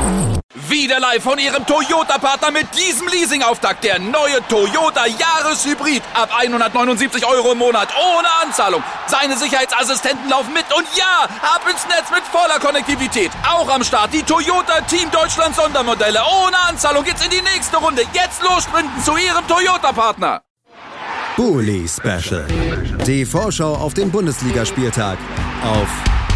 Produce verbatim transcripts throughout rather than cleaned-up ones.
Wieder live von Ihrem Toyota-Partner mit diesem Leasing-Auftakt. Der neue Toyota Jahreshybrid. Ab hundertneunundsiebzig Euro im Monat. Ohne Anzahlung. Seine Sicherheitsassistenten laufen mit. Und ja, ab ins Netz mit voller Konnektivität. Auch am Start die Toyota Team Deutschland Sondermodelle. Ohne Anzahlung geht's in die nächste Runde. Jetzt los sprinten zu Ihrem Toyota-Partner. Bully Special. Die Vorschau auf den Bundesligaspieltag auf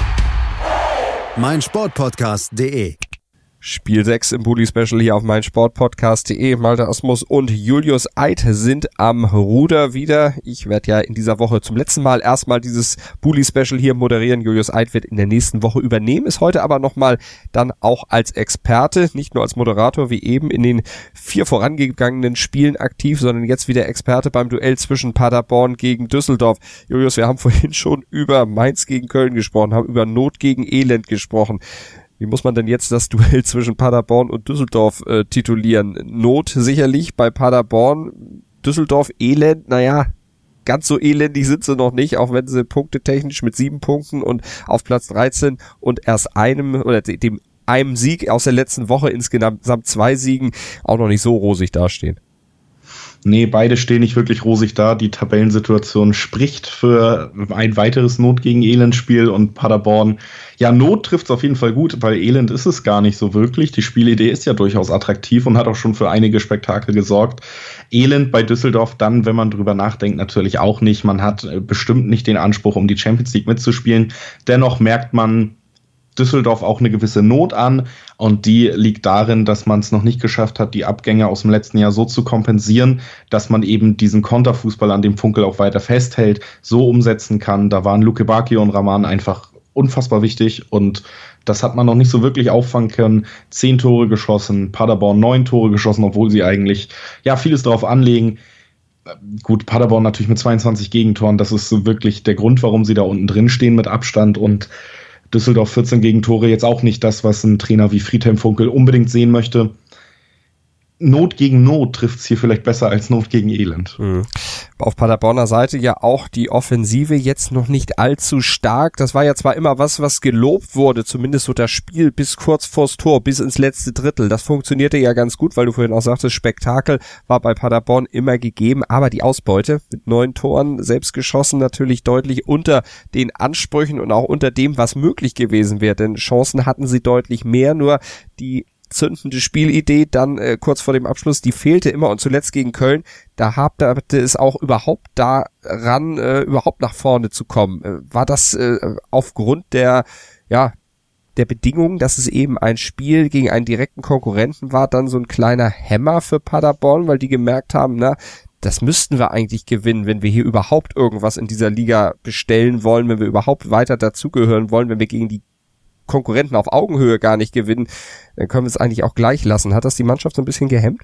meinsportpodcast punkt de. Spiel sechs im Bully Special hier auf meinsportpodcast punkt de. Malte Asmus und Julius Eid sind am Ruder wieder. Ich werde ja in dieser Woche zum letzten Mal erstmal dieses Bully Special hier moderieren. Julius Eid wird in der nächsten Woche übernehmen, ist heute aber nochmal dann auch als Experte, nicht nur als Moderator wie eben in den vier vorangegangenen Spielen aktiv, sondern jetzt wieder Experte beim Duell zwischen Paderborn gegen Düsseldorf. Julius, wir haben vorhin schon über Mainz gegen Köln gesprochen, haben über Not gegen Elend gesprochen. Wie muss man denn jetzt das Duell zwischen Paderborn und Düsseldorf äh, titulieren? Not sicherlich bei Paderborn, Düsseldorf Elend, naja, ganz so elendig sind sie noch nicht, auch wenn sie punktetechnisch mit sieben Punkten und auf Platz dreizehn und erst einem oder dem einem Sieg aus der letzten Woche insgesamt zwei Siegen auch noch nicht so rosig dastehen. Nee, beide stehen nicht wirklich rosig da. Die Tabellensituation spricht für ein weiteres Not gegen Elend-Spiel und Paderborn. Ja, Not trifft es auf jeden Fall gut, weil Elend ist es gar nicht so wirklich. Die Spielidee ist ja durchaus attraktiv und hat auch schon für einige Spektakel gesorgt. Elend bei Düsseldorf dann, wenn man drüber nachdenkt, natürlich auch nicht. Man hat bestimmt nicht den Anspruch, um die Champions League mitzuspielen. Dennoch merkt man Düsseldorf auch eine gewisse Not an und die liegt darin, dass man es noch nicht geschafft hat, die Abgänge aus dem letzten Jahr so zu kompensieren, dass man eben diesen Konterfußball, an dem Funkel auch weiter festhält, so umsetzen kann. Da waren Luke Bacchio und Rahman einfach unfassbar wichtig und das hat man noch nicht so wirklich auffangen können. Zehn Tore geschossen, Paderborn neun Tore geschossen, obwohl sie eigentlich ja vieles darauf anlegen. Gut, Paderborn natürlich mit zweiundzwanzig Gegentoren, das ist so wirklich der Grund, warum sie da unten drin stehen mit Abstand und Düsseldorf vierzehn Gegentore, jetzt auch nicht das, was ein Trainer wie Friedhelm Funkel unbedingt sehen möchte. Not gegen Not trifft es hier vielleicht besser als Not gegen Elend. Mhm. Auf Paderborner Seite ja auch die Offensive jetzt noch nicht allzu stark. Das war ja zwar immer was, was gelobt wurde, zumindest so das Spiel bis kurz vors Tor, bis ins letzte Drittel. Das funktionierte ja ganz gut, weil du vorhin auch sagtest, Spektakel war bei Paderborn immer gegeben, aber die Ausbeute mit neun Toren, selbst geschossen, natürlich deutlich unter den Ansprüchen und auch unter dem, was möglich gewesen wäre, denn Chancen hatten sie deutlich mehr, nur die zündende Spielidee dann äh, kurz vor dem Abschluss, die fehlte immer und zuletzt gegen Köln, da haperte es auch überhaupt daran, äh, überhaupt nach vorne zu kommen. Äh, war das äh, aufgrund der, ja, der Bedingungen, dass es eben ein Spiel gegen einen direkten Konkurrenten war, dann so ein kleiner Hämmer für Paderborn, weil die gemerkt haben, na, das müssten wir eigentlich gewinnen, wenn wir hier überhaupt irgendwas in dieser Liga bestellen wollen, wenn wir überhaupt weiter dazugehören wollen, wenn wir gegen die Konkurrenten auf Augenhöhe gar nicht gewinnen, dann können wir es eigentlich auch gleich lassen. Hat das die Mannschaft so ein bisschen gehemmt?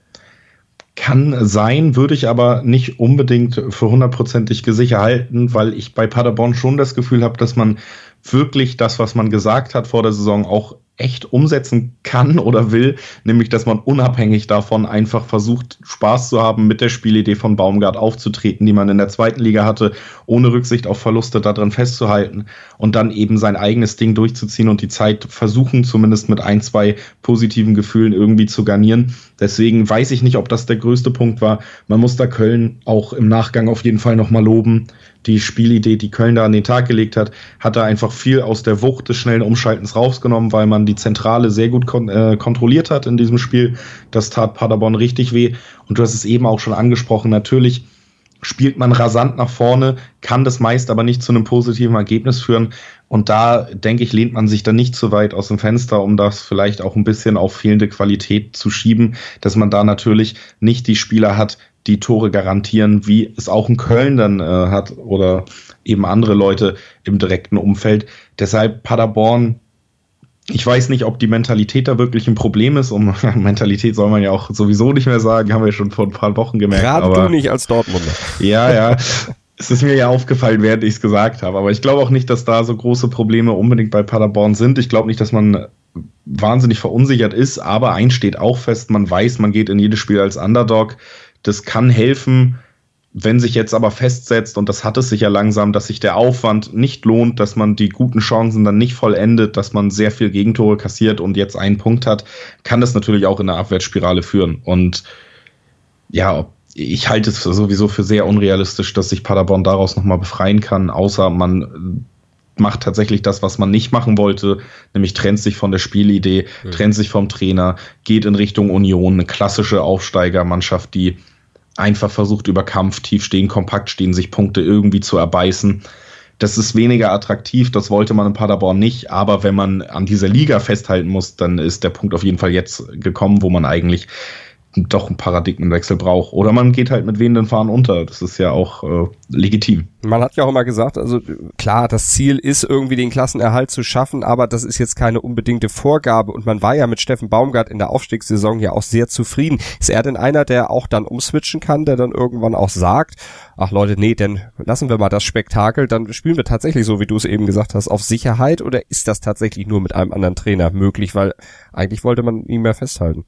Kann sein, würde ich aber nicht unbedingt für hundertprozentig sicher halten, weil ich bei Paderborn schon das Gefühl habe, dass man wirklich das, was man gesagt hat vor der Saison, auch echt umsetzen kann oder will, nämlich, dass man unabhängig davon einfach versucht, Spaß zu haben, mit der Spielidee von Baumgart aufzutreten, die man in der zweiten Liga hatte, ohne Rücksicht auf Verluste darin festzuhalten und dann eben sein eigenes Ding durchzuziehen und die Zeit versuchen, zumindest mit ein, zwei positiven Gefühlen irgendwie zu garnieren. Deswegen weiß ich nicht, ob das der größte Punkt war. Man muss da Köln auch im Nachgang auf jeden Fall nochmal loben. Die Spielidee, die Köln da an den Tag gelegt hat, hat da einfach viel aus der Wucht des schnellen Umschaltens rausgenommen, weil man die Zentrale sehr gut kon- äh, kontrolliert hat in diesem Spiel. Das tat Paderborn richtig weh. Und du hast es eben auch schon angesprochen, natürlich spielt man rasant nach vorne, kann das meist aber nicht zu einem positiven Ergebnis führen. Und da, denke ich, lehnt man sich dann nicht zu weit aus dem Fenster, um das vielleicht auch ein bisschen auf fehlende Qualität zu schieben, dass man da natürlich nicht die Spieler hat, die Tore garantieren, wie es auch in Köln dann äh, hat oder eben andere Leute im direkten Umfeld. Deshalb Paderborn, ich weiß nicht, ob die Mentalität da wirklich ein Problem ist. Um Mentalität soll man ja auch sowieso nicht mehr sagen, haben wir schon vor ein paar Wochen gemerkt. Gerade aber du nicht als Dortmunder. Ja, ja. Es ist mir ja aufgefallen, während ich es gesagt habe. Aber ich glaube auch nicht, dass da so große Probleme unbedingt bei Paderborn sind. Ich glaube nicht, dass man wahnsinnig verunsichert ist. Aber eins steht auch fest, man weiß, man geht in jedes Spiel als Underdog. Das kann helfen. Wenn sich jetzt aber festsetzt, und das hat es sich ja langsam, dass sich der Aufwand nicht lohnt, dass man die guten Chancen dann nicht vollendet, dass man sehr viel Gegentore kassiert und jetzt einen Punkt hat, kann das natürlich auch in eine Abwärtsspirale führen. Und ja, ich halte es sowieso für sehr unrealistisch, dass sich Paderborn daraus nochmal befreien kann, außer man macht tatsächlich das, was man nicht machen wollte, nämlich trennt sich von der Spielidee, mhm. trennt sich vom Trainer, geht in Richtung Union, eine klassische Aufsteigermannschaft, die einfach versucht, über Kampf, tief stehen, kompakt stehen, sich Punkte irgendwie zu erbeißen. Das ist weniger attraktiv, das wollte man in Paderborn nicht, aber wenn man an dieser Liga festhalten muss, dann ist der Punkt auf jeden Fall jetzt gekommen, wo man eigentlich doch einen Paradigmenwechsel braucht. Oder man geht halt mit wehenden Fahnen unter. Das ist ja auch äh, legitim. Man hat ja auch immer gesagt, also klar, das Ziel ist irgendwie den Klassenerhalt zu schaffen, aber das ist jetzt keine unbedingte Vorgabe und man war ja mit Steffen Baumgart in der Aufstiegssaison ja auch sehr zufrieden. Ist er denn einer, der auch dann umswitchen kann, der dann irgendwann auch sagt, ach Leute, nee, dann lassen wir mal das Spektakel, dann spielen wir tatsächlich so, wie du es eben gesagt hast, auf Sicherheit, oder ist das tatsächlich nur mit einem anderen Trainer möglich, weil eigentlich wollte man ihn mehr festhalten?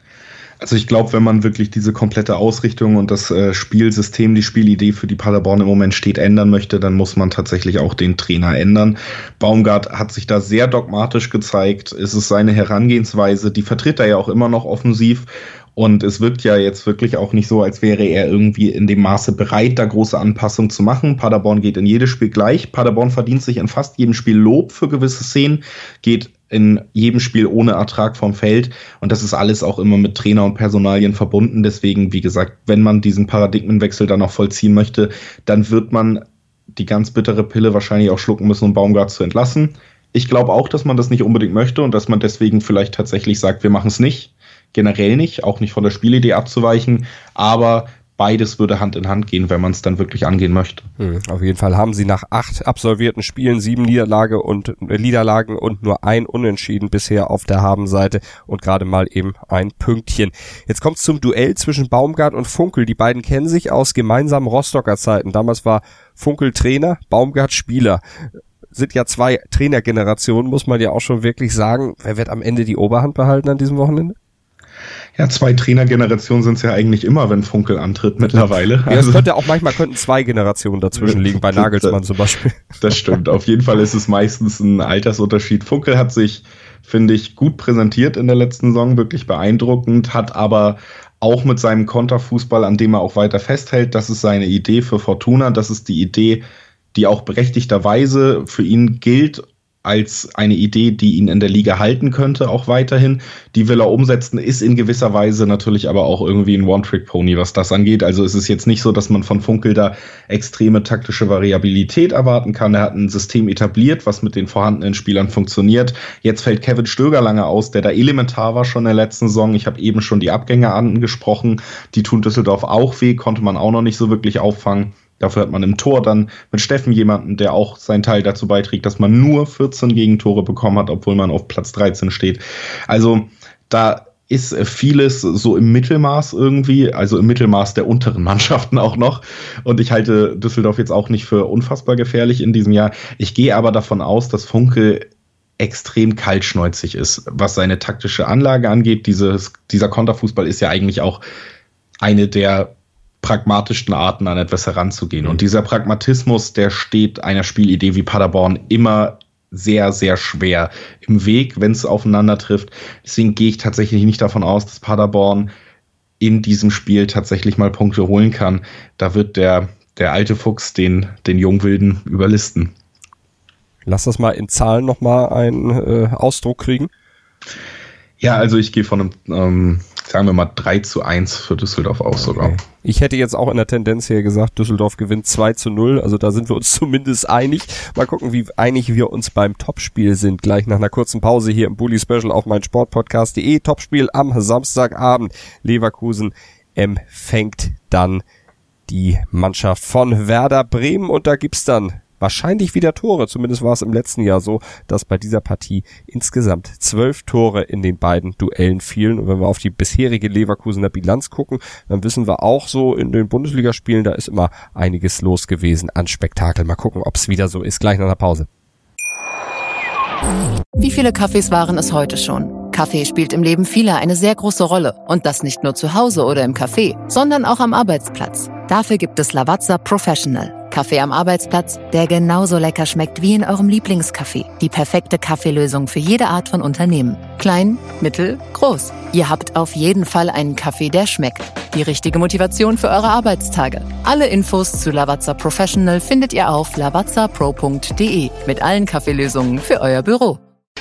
Also ich glaube, wenn man wirklich diese komplette Ausrichtung und das äh, Spielsystem, die Spielidee für die Paderborn im Moment steht, ändern möchte, dann muss man tatsächlich auch den Trainer ändern. Baumgart hat sich da sehr dogmatisch gezeigt. Es ist seine Herangehensweise, die vertritt er ja auch immer noch offensiv. Und es wirkt ja jetzt wirklich auch nicht so, als wäre er irgendwie in dem Maße bereit, da große Anpassungen zu machen. Paderborn geht in jedes Spiel gleich. Paderborn verdient sich in fast jedem Spiel Lob für gewisse Szenen, geht in jedem Spiel ohne Ertrag vom Feld. Und das ist alles auch immer mit Trainer und Personalien verbunden. Deswegen, wie gesagt, wenn man diesen Paradigmenwechsel dann auch vollziehen möchte, dann wird man die ganz bittere Pille wahrscheinlich auch schlucken müssen, um Baumgart zu entlassen. Ich glaube auch, dass man das nicht unbedingt möchte und dass man deswegen vielleicht tatsächlich sagt, wir machen es nicht. Generell nicht, auch nicht von der Spielidee abzuweichen, aber beides würde Hand in Hand gehen, wenn man es dann wirklich angehen möchte. Hm, auf jeden Fall haben sie nach acht absolvierten Spielen sieben Niederlage und äh, Niederlagen und nur ein Unentschieden bisher auf der Habenseite und gerade mal eben ein Pünktchen. Jetzt kommt es zum Duell zwischen Baumgart und Funkel. Die beiden kennen sich aus gemeinsamen Rostocker Zeiten. Damals war Funkel Trainer, Baumgart Spieler. Sind ja zwei Trainergenerationen, muss man ja auch schon wirklich sagen. Wer wird am Ende die Oberhand behalten an diesem Wochenende? Ja, zwei Trainergenerationen sind es ja eigentlich immer, wenn Funkel antritt mittlerweile. Ja, also, es könnte auch manchmal könnten zwei Generationen dazwischen liegen, bei Nagelsmann zum Beispiel. Das stimmt. Auf jeden Fall ist es meistens ein Altersunterschied. Funkel hat sich, finde ich, gut präsentiert in der letzten Saison, wirklich beeindruckend, hat aber auch mit seinem Konterfußball, an dem er auch weiter festhält, das ist seine Idee für Fortuna, das ist die Idee, die auch berechtigterweise für ihn gilt, als eine Idee, die ihn in der Liga halten könnte, auch weiterhin. Die will er umsetzen, ist in gewisser Weise natürlich aber auch irgendwie ein One-Trick-Pony, was das angeht. Also es ist jetzt nicht so, dass man von Funkel da extreme taktische Variabilität erwarten kann. Er hat ein System etabliert, was mit den vorhandenen Spielern funktioniert. Jetzt fällt Kevin Stöger lange aus, der da elementar war schon in der letzten Saison. Ich habe eben schon die Abgänge angesprochen. Die tun Düsseldorf auch weh, konnte man auch noch nicht so wirklich auffangen. Dafür hat man im Tor dann mit Steffen jemanden, der auch seinen Teil dazu beiträgt, dass man nur vierzehn Gegentore bekommen hat, obwohl man auf Platz dreizehn steht. Also da ist vieles so im Mittelmaß irgendwie, also im Mittelmaß der unteren Mannschaften auch noch. Und ich halte Düsseldorf jetzt auch nicht für unfassbar gefährlich in diesem Jahr. Ich gehe aber davon aus, dass Funkel extrem kaltschnäuzig ist, was seine taktische Anlage angeht. Dieses, dieser Konterfußball ist ja eigentlich auch eine der pragmatischsten Arten, an etwas heranzugehen. Und dieser Pragmatismus, der steht einer Spielidee wie Paderborn immer sehr, sehr schwer im Weg, wenn es aufeinander trifft. Deswegen gehe ich tatsächlich nicht davon aus, dass Paderborn in diesem Spiel tatsächlich mal Punkte holen kann. Da wird der, der alte Fuchs den, den Jungwilden überlisten. Lass das mal in Zahlen nochmal einen äh, Ausdruck kriegen. Ja, also ich gehe von einem, ähm, sagen wir mal, drei zu eins für Düsseldorf aus okay. sogar. Ich hätte jetzt auch in der Tendenz hier gesagt, Düsseldorf gewinnt zwei zu null, also da sind wir uns zumindest einig. Mal gucken, wie einig wir uns beim Topspiel sind. Gleich nach einer kurzen Pause hier im Bully Special auf mein Sportpodcast punkt de. Topspiel am Samstagabend. Leverkusen empfängt dann die Mannschaft von Werder Bremen und da gibt's dann wahrscheinlich wieder Tore, zumindest war es im letzten Jahr so, dass bei dieser Partie insgesamt zwölf Tore in den beiden Duellen fielen. Und wenn wir auf die bisherige Leverkusener Bilanz gucken, dann wissen wir auch so, in den Bundesligaspielen, da ist immer einiges los gewesen an Spektakel. Mal gucken, ob es wieder so ist. Gleich nach der Pause. Wie viele Kaffees waren es heute schon? Kaffee spielt im Leben vieler eine sehr große Rolle. Und das nicht nur zu Hause oder im Café, sondern auch am Arbeitsplatz. Dafür gibt es Lavazza Professional. Kaffee am Arbeitsplatz, der genauso lecker schmeckt wie in eurem Lieblingscafé. Die perfekte Kaffeelösung für jede Art von Unternehmen. Klein, mittel, groß. Ihr habt auf jeden Fall einen Kaffee, der schmeckt. Die richtige Motivation für eure Arbeitstage. Alle Infos zu Lavazza Professional findet ihr auf lavazza pro punkt de mit allen Kaffeelösungen für euer Büro.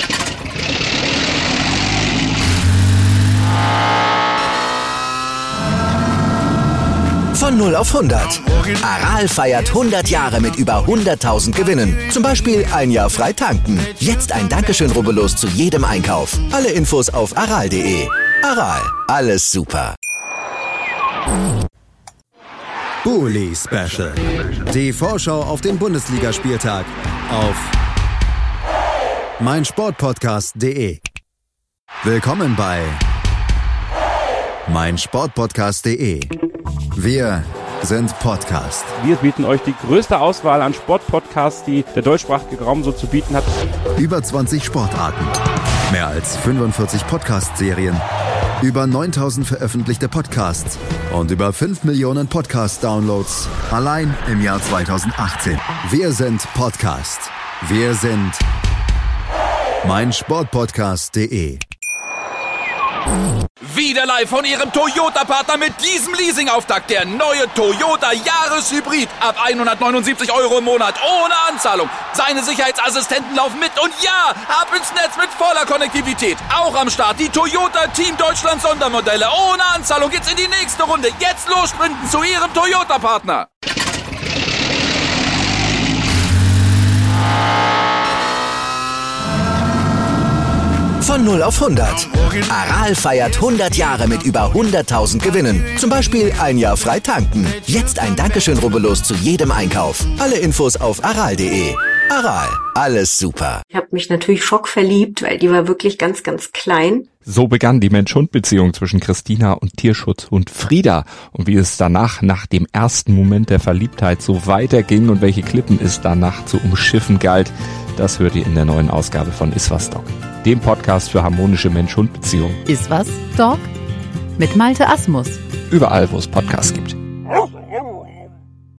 Von null auf hundert. Aral feiert hundert Jahre mit über hunderttausend Gewinnen. Zum Beispiel ein Jahr frei tanken. Jetzt ein Dankeschön, rubbellos zu jedem Einkauf. Alle Infos auf aral punkt de. Aral, alles super. Bully Special. Die Vorschau auf den Bundesligaspieltag auf meinsportpodcast punkt de. Willkommen bei meinsportpodcast punkt de. Wir sind Podcast. Wir bieten euch die größte Auswahl an Sportpodcasts, die der deutschsprachige Raum so zu bieten hat. Über zwanzig Sportarten, mehr als fünfundvierzig Podcast-Serien, über neuntausend veröffentlichte Podcasts und über fünf Millionen Podcast-Downloads allein im Jahr zweitausendachtzehn. Wir sind Podcast. Wir sind meinsportpodcast punkt de. Wieder live von Ihrem Toyota-Partner mit diesem Leasing-Auftakt. Der neue Toyota Jahreshybrid. Ab hundertneunundsiebzig Euro im Monat. Ohne Anzahlung. Seine Sicherheitsassistenten laufen mit. Und ja, ab ins Netz mit voller Konnektivität. Auch am Start die Toyota Team Deutschland Sondermodelle. Ohne Anzahlung geht's in die nächste Runde. Jetzt los sprinten zu Ihrem Toyota-Partner. Von null auf hundert. Aral feiert hundert Jahre mit über hunderttausend Gewinnen. Zum Beispiel ein Jahr frei tanken. Jetzt ein Dankeschön, rubbellos zu jedem Einkauf. Alle Infos auf aral punkt de. Aral, alles super. Ich habe mich natürlich schockverliebt, weil die war wirklich ganz, ganz klein. So begann die Mensch-Hund-Beziehung zwischen Christina und Tierschutzhund Frieda. Und wie es danach, nach dem ersten Moment der Verliebtheit, so weiterging und welche Klippen es danach zu umschiffen galt, das hört ihr in der neuen Ausgabe von Iswas Dog, dem Podcast für harmonische Mensch-Hund-Beziehungen. Ist was, Dog? Mit Malte Asmus. Überall, wo es Podcasts gibt.